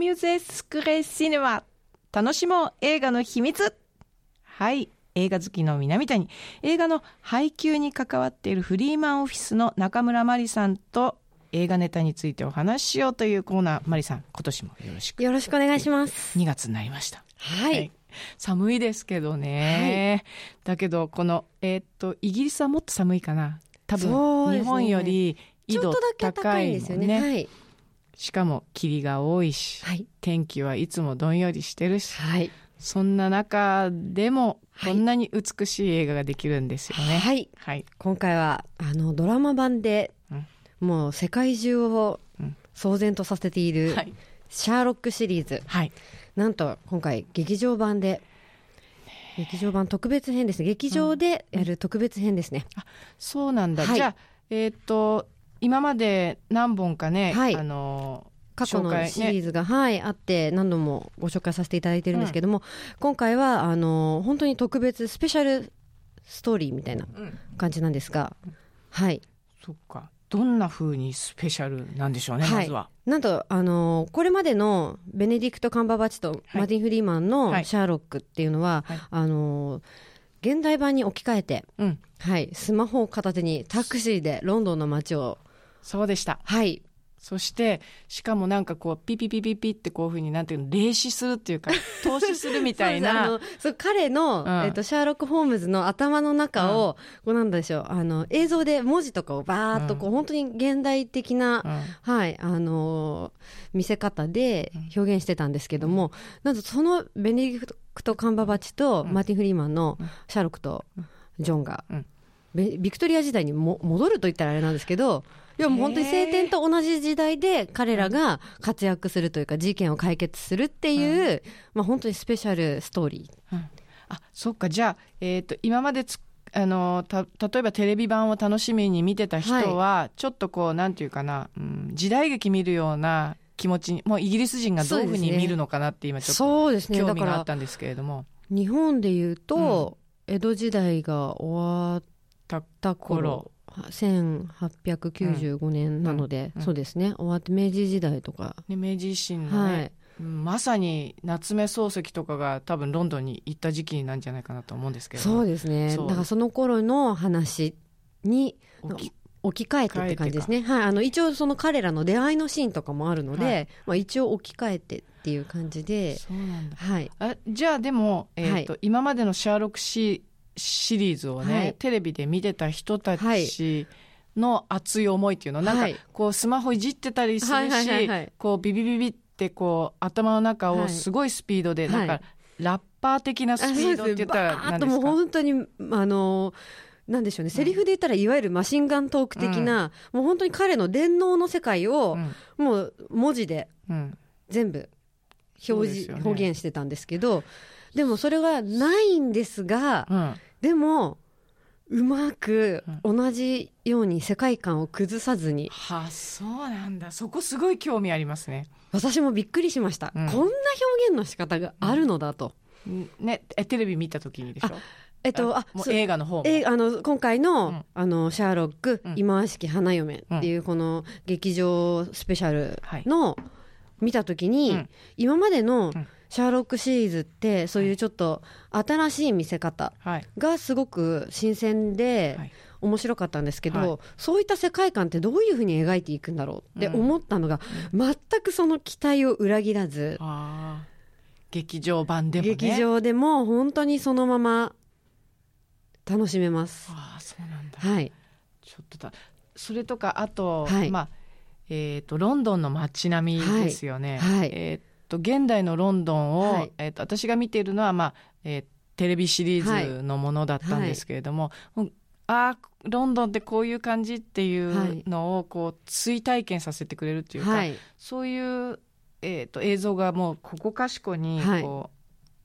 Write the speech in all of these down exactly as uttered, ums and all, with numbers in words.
ミューゼスクレシネマ、楽しもう映画の秘密。はい、映画好きの南谷、映画の配給に関わっているフリーマンオフィスの中村真理さんと映画ネタについてお話ししようというコーナー。真理さん、今年もよろしくよろしくお願いします。 にがつになりました。 はい、 はい、寒いですけどね、はい、だけどこの、えー、っとイギリスはもっと寒いかな。多分、ね、日本より緯度高いもんね。はい、しかも霧が多いし、はい、天気はいつもどんよりしてるし、はい、そんな中でもこんなに美しい映画ができるんですよね。 はい、はい、今回はあのドラマ版で、うん、もう世界中を騒然とさせている、うん、はい、シャーロックシリーズ、はい、なんと今回劇場版で、劇場版特別編ですね。劇場でやる特別編ですね。 うん、あ、そうなんだ。はい、じゃあ、えっと、今まで何本かね、はい、あの、 過去のシリーズが、ね、はい、あって何度もご紹介させていただいてるんですけども、うん、今回は、あの、本当に特別スペシャルストーリーみたいな感じなんですが、うん、はい。 そっか。どんな風にスペシャルなんでしょうね、はい、まずは。 なんと、あのー、これまでのベネディクト・カンバーバッチとマーティン・フリーマンのシャーロックっていうのは、はいはい、あのー、現代版に置き換えて、うん、はい、スマホを片手にタクシーでロンドンの街を。 そうでした。 はい。 そして、しかもなんかこう、ピピピピピってこういう風になんていうの、霊視するっていうか、投資するみたいな。 そうです。あの、そう、彼の、うん、えっと、シャーロック・ホームズの頭の中を、うん、こうなんでしょう、あの、映像で文字とかをバーっとこう、うん、本当に現代的な、うん、はい、あのー、見せ方で表現してたんですけども、うん、なんとそのベネディクト・カンバーバッチとマーティン・フリーマンのシャーロックとジョンが、うん、ビクトリア時代にも戻ると言ったらあれなんですけど、いやもう本当に晴天と同じ時代で彼らが活躍するというか事件を解決するっていう、うん、まあ本当にスペシャルストーリー。うん、 あ、そっか。じゃあ、えっと、今までつ、あの、た、例えばテレビ版を楽しみに見てた人は、はい、ちょっとこう、なんていうかな、うん、時代劇見るような気持ちに、もうイギリス人がどういうふうに見るのかなって今ちょっと興味があったんですけれども。 日本で言うと、うん、江戸時代が終わった頃。せんはっぴゃくきゅうじゅうごねんなので、うんうん、そうですね、終わって明治時代とか、 ね、明治維新のね、はい、まさに夏目漱石とかが多分ロンドンに行った時期なんじゃないかなと思うんですけど。 そうですね。だからその頃の話に置き置き換えてって感じですね。はい。あの一応その彼らの出会いのシーンとかもあるので、はい、まあ一応置き換えてっていう感じで。 そうなんだ。 はい。 あ、じゃあでも、えーとはい、今までのシャーロックシシリーズをね、はい、テレビで見てた人たちの熱い思いっていうの、はい、なんかこうスマホいじってたりするし、はいはいはいはい、こうビビビビってこう頭の中をすごいスピードで、はい、なんかラッパー的なスピードって言ったら何ですか？ あともう本当にあのなんでしょうね、セリフで言ったらいわゆるマシンガントーク的な、うん、もう本当に彼の電脳の世界を、うん、もう文字で全部表示、ね、表現してたんですけど、でもそれがないんですが、うん、でもうまく同じように世界観を崩さずに、 はあ、そうなんだ。そこすごい興味ありますね。 私もびっくりしました、うん、こんな表現の仕方があるのだと、 うん、ね、えテレビ見た時にでしょ。 えっと、あ、 もう映画の方も。 え、あの、今回の、うん、あの、シャーロック、うん、忌まわしき花嫁っていう、この劇場スペシャルの、はい、見たときに、うん、今までのシャーロックシリーズって、そういうちょっと新しい見せ方がすごく新鮮で面白かったんですけど、はい、そういった世界観ってどういうふうに描いていくんだろうって思ったのが、うん、全くその期待を裏切らず、 あ、劇場版でもね。 劇場でも本当にそのまま、楽しめます。 ああ、そうなんだ。 はい。 ちょっとだ、それとか、あと、はい、まあ、えっと、ロンドンの街並みですよね。はいはい、えっと、現代のロンドンを、はい、えっと、私が見ているのは、まあ、えー、テレビシリーズのものだったんですけれども、はいはい、ああ、ロンドンってこういう感じっていうのを、こう、追体験させてくれるっていうか、はい、そういう、えっと、映像がもう、ここかしこに、こう、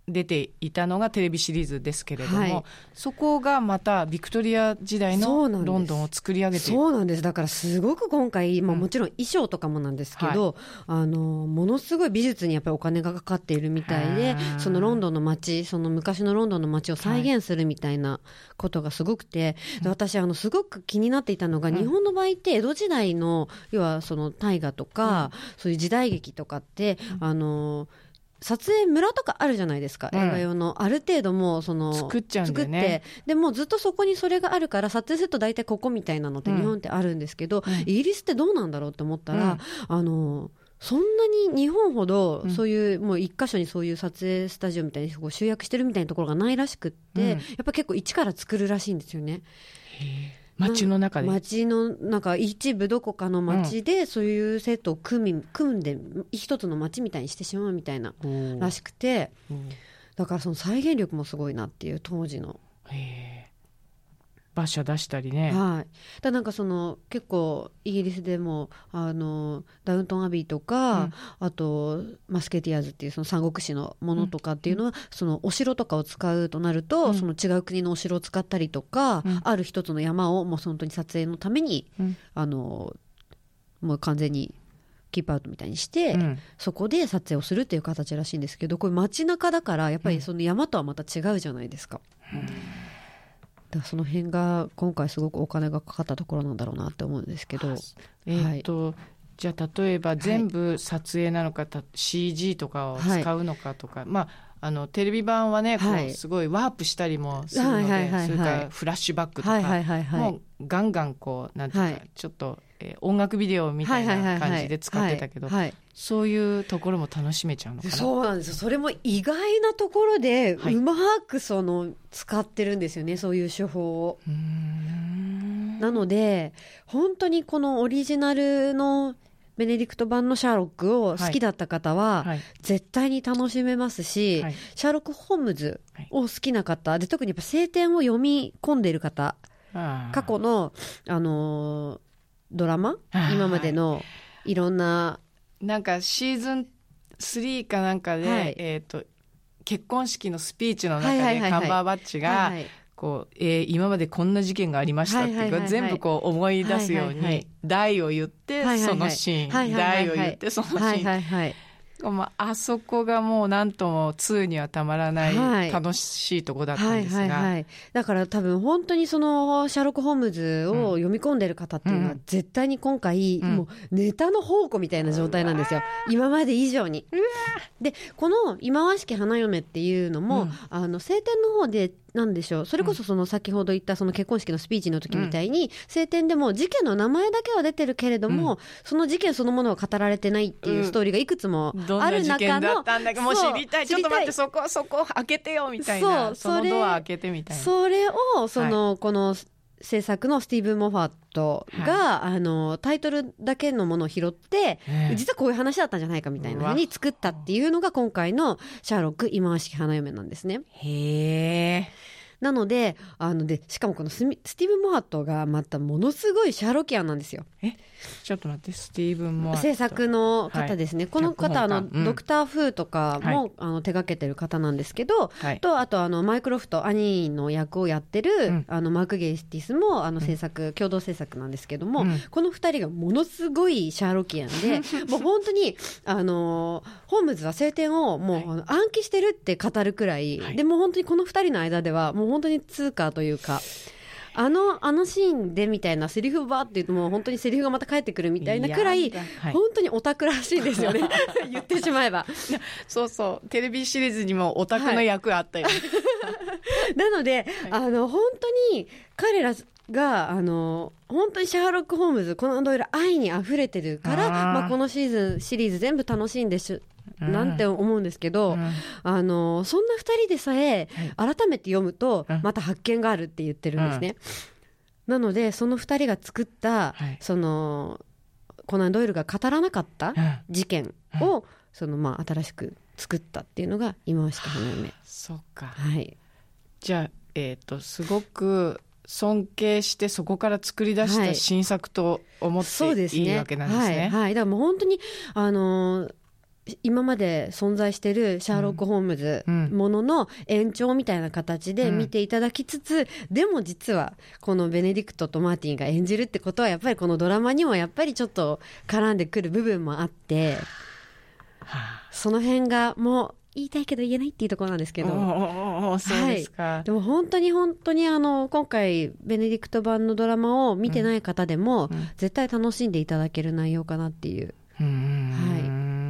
出ていたのがテレビシリーズですけれども、はい、そこがまたビクトリア時代のロンドンを作り上げている。 そうなんです。だからすごく今回、まあ、もちろん衣装とかもなんですけど、うん、あのものすごい美術にやっぱりお金がかかっているみたいで、そのロンドンの街、その昔のロンドンの街を再現するみたいなことがすごくて、はい、私あのすごく気になっていたのが、うん、日本の場合って江戸時代の要はその大河とか、うん、そういう時代劇とかって、うん、あの撮影村とかあるじゃないですか、うん、映画用のある程度もうその作っちゃうんだよね。作ってでもうずっとそこにそれがあるから撮影すると大体ここみたいなのって日本ってあるんですけど、うん、イギリスってどうなんだろうと思ったら、うん、あのそんなに日本ほどそういう、うん、もう一箇所にそういう撮影スタジオみたいにこう集約してるみたいなところがないらしくって、うん、やっぱ結構一から作るらしいんですよね。 へー、街の中で街の中一部どこかの街でそういうセットを組み組んで一つの街みたいにしてしまうみたいならしくて、だからその再現力もすごいなっていう当時の。 へー、馬車出したりね。 はい、だなんかその結構イギリスでもあのダウントンアビーとか、うん、あとマスケティアーズっていうその三国志のものとかっていうのは、うん、そのお城とかを使うとなると、うん、その違う国のお城を使ったりとか、うん、ある一つの山をもう本当に撮影のために、うん、あのもう完全にキープアウトみたいにして、うん、そこで撮影をするっていう形らしいんですけど、これ街中だからやっぱりその山とはまた違うじゃないですか。うん、その辺が今回すごくお金がかかったところなんだろうなって思うんですけど、 えーとはい、じゃあ例えば全部撮影なのか、はい、シージー とかを使うのかとか、はい、まあ、あのテレビ版はね、はい、こうすごいワープしたりもするので、はいはいはいはい、それからフラッシュバックとか、はいはいはいはい、もうガンガンこうなんていうか、はい、ちょっと、えー、音楽ビデオみたいな感じで使ってたけど、はいはいはいはい、そういうところも楽しめちゃうのかな。 そうなんですよ。それも意外なところでうまくその使ってるんですよね、はい、そういう手法を。うーん、なので本当にこのオリジナルのベネディクト版のシャーロックを好きだった方は絶対に楽しめますし、はいはい、シャーロック・ホームズを好きな方で、特にやっぱ聖典を読み込んでいる方、過去の、あのー、ドラマ、今までのいろんななんかシーズンスリーかなんかで、はい、えーと、結婚式のスピーチの中でカンバーバッチが、はいはい、こうえー、今までこんな事件がありましたっていうか、はいはいはいはい、全部こう思い出すように、はいはいはい、題を言ってそのシーン、はいはいはい、題を言ってそのシーン、はいはいはい、まあ、あそこがもうなんともににはたまらない楽しいとこだったんですが、はいはいはいはい、 だから多分本当にそのシャーロック・ホームズを読み込んでる方っていうのは絶対に今回、うん、もうネタの宝庫みたいな状態なんですよ、今まで以上に。でこの忌まわしき花嫁っていうのも、うん、あの聖典の方でなんでしょう、それこそその先ほど言ったその結婚式のスピーチの時みたいに、うん、聖典でも事件の名前だけは出てるけれども、うん、その事件そのものは語られてないっていうストーリーがいくつもある中の、うん、どんな事件だったんだかもう知りたい、ちょっと待って、そこそこ開けてよみたいな、そう、そのドア開けてみたいな、それをその、はい、この制作のスティーブン・モファットが、はい、あのタイトルだけのものを拾って、えー、実はこういう話だったんじゃないかみたいな風に作ったっていうのが今回のシャーロック忌まわしき花嫁なんですね。へー。なので、あのでしかもこのス, スティーブン・モファットがまたものすごいシャーロキアンなんですよ。 えちょっと待って、スティーブン・モファット制作の方ですね、はい、この方あの、うん、ドクター・フーとかも、はい、あの手掛けてる方なんですけど、はい、とあとあのマイクロフト兄の役をやってる、うん、あのマーク・ゲイスティスもあの制作、うん、共同制作なんですけども、うん、このふたりがものすごいシャーロキアンでもう本当にあのホームズは聖典をもう、はい、あの暗記してるって語るくらい、はい、でも本当にこのふたりの間ではもう本当に通貨というか、あのあのシーンでみたいなセリフバーって言うともう本当にセリフがまた返ってくるみたいなくらい、はい、本当にオタクらしいんですよね言ってしまえばそうそう、テレビシリーズにもオタクの役あったよ、はい、 なので、はい、あの本当に彼らがあの本当にシャーロック・ホームズコナン・ドイル愛にあふれてるから、まあ、このシーズンシリーズ全部楽しいんでしょなんて思うんですけど、うん、あのそんなふたりでさえ改めて読むとまた発見があるって言ってるんですね、うん、なのでそのふたりが作った、はい、そのコナン・ドイルが語らなかった事件を、うん、そのまあ新しく作ったっていうのが忌まわしき花嫁。 そうか、 はい、 じゃあ、えーと、すごく尊敬してそこから作り出した新作と思っていいわけなんですね。 はいはいはい、だからもう本当にあのー今まで存在してるシャーロック・ホームズものの延長みたいな形で見ていただきつつ、うん、でも実はこのベネディクトとマーティンが演じるってことはやっぱりこのドラマにもやっぱりちょっと絡んでくる部分もあって、はあ、その辺がもう言いたいけど言えないっていうところなんですけど、 おそうですか、 はい、でも本当に本当にあの今回ベネディクト版のドラマを見てない方でも、うん、絶対楽しんでいただける内容かなっていう、 うん、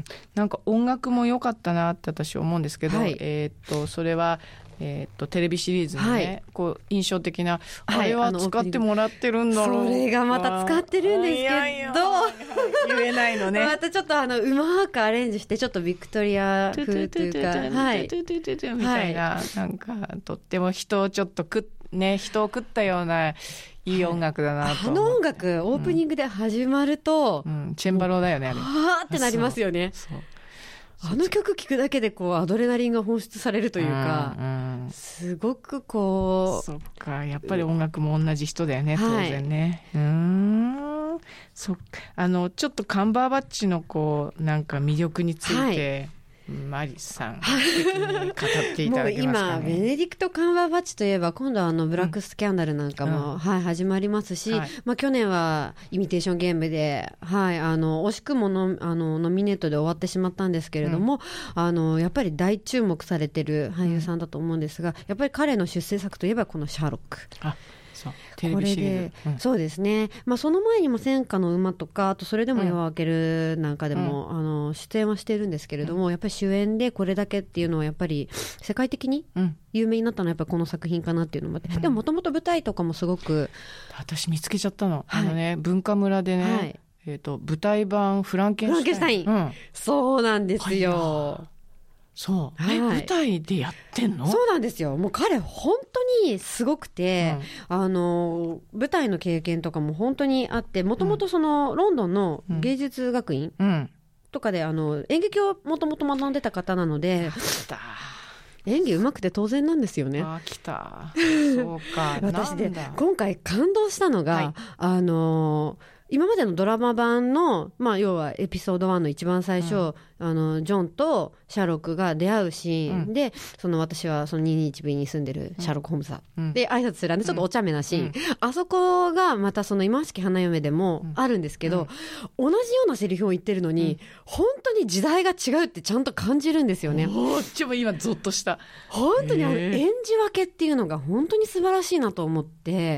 はい、なんか音楽も良かったなって私思うんですけど、はい、えー、っとそれはえー、とテレビシリーズのね、はい、こう印象的な、はい、あれは使ってもらってるんだろう、 それがまた使ってるんですけど、いやいや言えないのねまたちょっとあのうまくアレンジしてちょっとビクトリア風というか、はいみたいな、なんかとっても人をちょっとくね人を食ったようないい音楽だなと、はい、 あの音楽オープニングで始まると、 うんうん、チェンバロだよねあれ、 はーってなりますよね。そうそうあの曲聴くだけでこうアドレナリンが放出されるというか、うんうん、すごくこう、 そっかやっぱり音楽も同じ人だよね、当然ね、はい、うーんそっかあのちょっとカンバーバッチのこうなんか魅力について、はいマリさん的に語っていただけますかね。 もう今ベネディクト・カンバーバッチといえば今度はあのブラックスキャンダルなんかも、うんはい、始まりますし、はいまあ、去年はイミテーションゲームで、はい、あの惜しくものあのノミネートで終わってしまったんですけれども、うん、あのやっぱり大注目されてる俳優さんだと思うんですが、やっぱり彼の出世作といえばこのシャーロック。あそうテレビシリーズ、 これで、うん、そうですね、まあ、その前にも戦火の馬とかあとそれでも夜明けるなんかでも、うん、あの出演はしてるんですけれども、うん、やっぱり主演でこれだけっていうのはやっぱり世界的に有名になったのはやっぱりこの作品かなっていうのもあって、うん、でももともと舞台とかもすごく私見つけちゃったの、はい、あのね文化村でね、はいえー、と舞台版フランケンシュタイン、 フランケンシュタイン、うん、そうなんですよ、 はいそう、はい、舞台でやってんの？ そうなんですよ。もう彼本当にすごくて、うん、あの舞台の経験とかも本当にあって、もともとその、うん、ロンドンの芸術学院とかで、うん、あの演劇をもともと学んでた方なので、演技上手くて当然なんですよね。 あ来たそうか私で今回感動したのが、はい、あの今までのドラマ版の、まあ、要はエピソードワンの一番最初、うん、あのジョンとシャーロックが出会うシーンで、うん、その私はそのにーにーいちビーに住んでるシャーロック・ホームズだ、うん、で挨拶するんでちょっとお茶目なシーン、うん、あそこがまたその今しき花嫁でもあるんですけど、うん、同じようなセリフを言ってるのに、うん、本当に時代が違うってちゃんと感じるんですよね。 おちょっと今ゾッとした。 本当にあの演じ分けっていうのが本当に素晴らしいなと思って、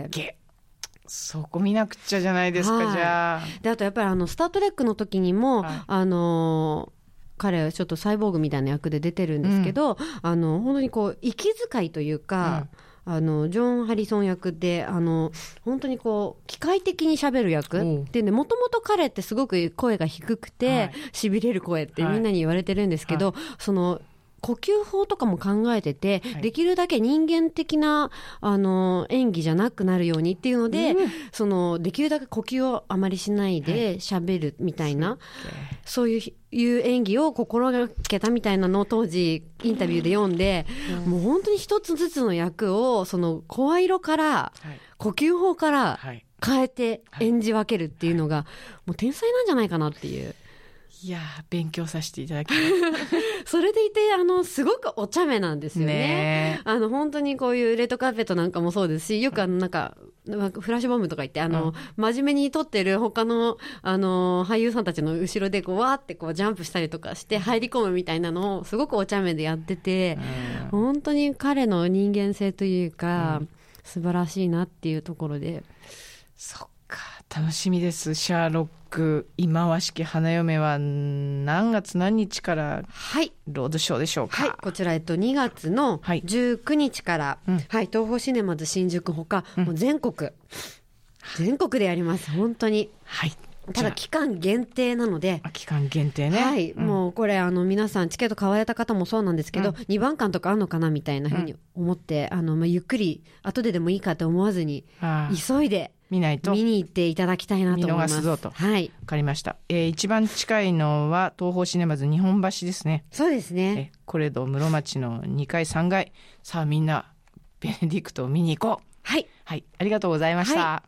そこ見なくちゃじゃないですか、はい、じゃあであとやっぱりあのスタートレックの時にも、はい、あの彼はちょっとサイボーグみたいな役で出てるんですけど、うん、あの本当にこう息遣いというか、うん、あのジョン・ハリソン役であの本当にこう機械的に喋る役っていうんで、もともと彼ってすごく声が低くてしび、はい、れる声ってみんなに言われてるんですけど、はい、その呼吸法とかも考えてて、はい、できるだけ人間的なあの演技じゃなくなるようにっていうので、うん、そのできるだけ呼吸をあまりしないで喋るみたいな、はい、そういういう演技を心がけたみたいなのを当時インタビューで読んで、うん、もう本当に一つずつの役をその声色から、はい、呼吸法から変えて演じ分けるっていうのが、はい、もう天才なんじゃないかなっていう。 いや勉強させていただきますそれでいてあのすごくお茶目なんですよ ね, ねあの本当にこういうレッドカーペットなんかもそうですし、よくあのなんかフラッシュボムとか言ってあの、うん、真面目に撮ってる他のあの俳優さんたちの後ろでこうわーってこうジャンプしたりとかして入り込むみたいなのをすごくお茶目でやってて、うん、本当に彼の人間性というか、うん、素晴らしいなっていうところで。 そっか楽しみです。シャーロック忌まわしき花嫁は何月何日からロードショーでしょうか？ はい、はい、こちら、えっと、にがつのじゅうくにちから、はいはい、東宝シネマズ新宿ほか、うん、もう全国全国でやります本当に、はい、ただ期間限定なので。 期間限定ね、 はい、うん、もうこれあの皆さんチケット買われた方もそうなんですけど、うん、にばんかんとかあんのかなみたいなふうに思って、うん、あのまあ、ゆっくり後ででもいいかと思わずに急いで見ないと見に行っていただきたいなと思います。 見逃すぞと、 はい、 分かりました、えー、一番近いのは東宝シネマズ日本橋ですね。 そうですね、 えコレド室町のにかいさんがい、さあみんなベネディクトを見に行こう。 はい、 はい、ありがとうございました、はい。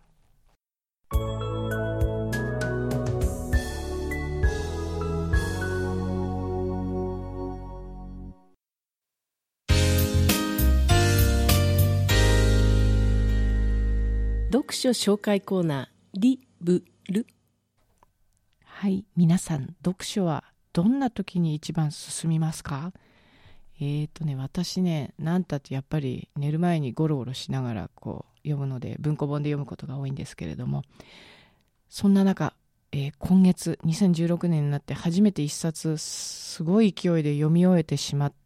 読書紹介コーナーリブル。 はい、皆さん読書はどんな時に一番進みますか？えーとね私ね、なんたってやっぱり寝る前にゴロゴロしながらこう読むので、文庫本で読むことが多いんですけれども、そんな中、えー、今月にせんじゅうろくねんになって初めて一冊すごい勢いで読み終えてしまった、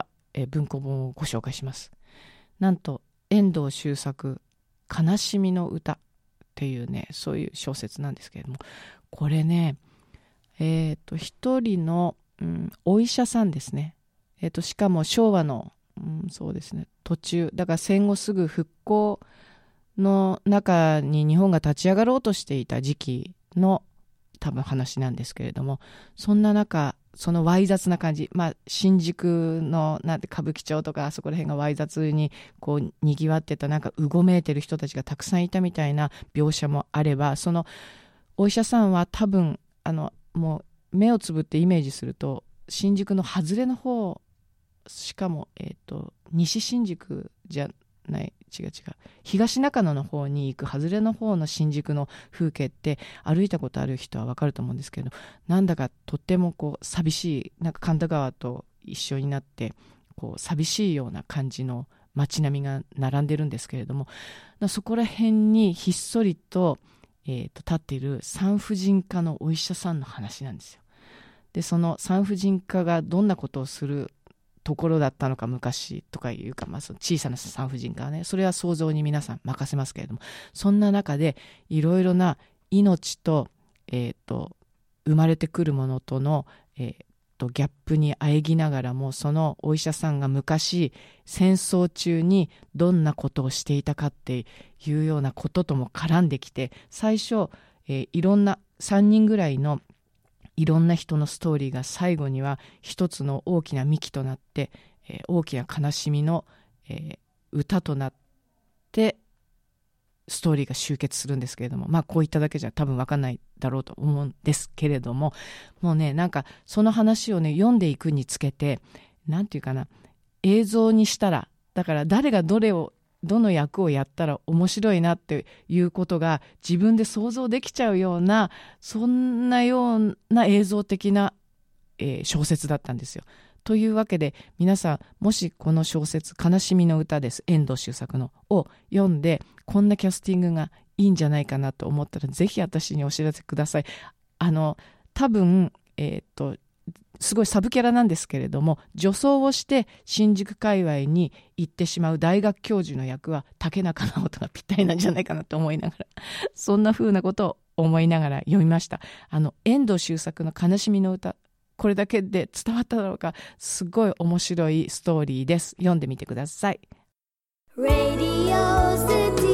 えー、文庫本をご紹介します。なんと遠藤周作悲しみの歌っていうね、そういう小説なんですけれども、これね、えっと一人の、うん、お医者さんですね。えっとしかも昭和の、うん、そうですね、途中だから戦後すぐ復興の中に日本が立ち上がろうとしていた時期の多分話なんですけれども、そんな中そのわい雑な感じ、まあ新宿のなんて歌舞伎町とかあそこら辺がわい雑にこうにぎわってた、なんかうごめいてる人たちがたくさんいたみたいな描写もあれば、そのお医者さんは多分あのもう目をつぶってイメージすると新宿の外れの方、しかも、えーと、西新宿じゃない違う違う東中野の方に行く外れの方の新宿の風景って歩いたことある人は分かると思うんですけど、なんだかとってもこう寂しい、なんか神田川と一緒になってこう寂しいような感じの街並みが並んでるんですけれども、そこら辺にひっそりと、えーと立っている産婦人科のお医者さんの話なんですよ。でその産婦人科がどんなことをするところだったのか昔とかいうか、まあ、その小さな産婦人科はね、それは想像に皆さん任せますけれども、そんな中でいろいろな命と、えー、と生まれてくるものとの、えー、とギャップにあえぎながらも、そのお医者さんが昔戦争中にどんなことをしていたかっていうようなこととも絡んできて、最初、えー、いろんなさんにんぐらいのいろんな人のストーリーが最後には一つの大きな幹となって、えー、大きな悲しみの、えー、歌となってストーリーが集結するんですけれども、まあこう言っただけじゃ多分分かんないだろうと思うんですけれども、もうね、なんかその話をね読んでいくにつけて、なんていうかな、映像にしたら、だから誰がどれをどの役をやったら面白いなっていうことが自分で想像できちゃうような、そんなような映像的な、えー、小説だったんですよ。というわけで皆さん、もしこの小説悲しみの歌です、遠藤周作のを読んで、こんなキャスティングがいいんじゃないかなと思ったら、ぜひ私にお知らせください。あの多分えー、っとすごいサブキャラなんですけれども、女装をして新宿界隈に行ってしまう大学教授の役は竹中直人がぴったりなんじゃないかなと思いながらそんな風なことを思いながら読みました。あの遠藤周作の悲しみの歌、これだけで伝わっただろうか、すごい面白いストーリーです。読んでみてください。 Radio City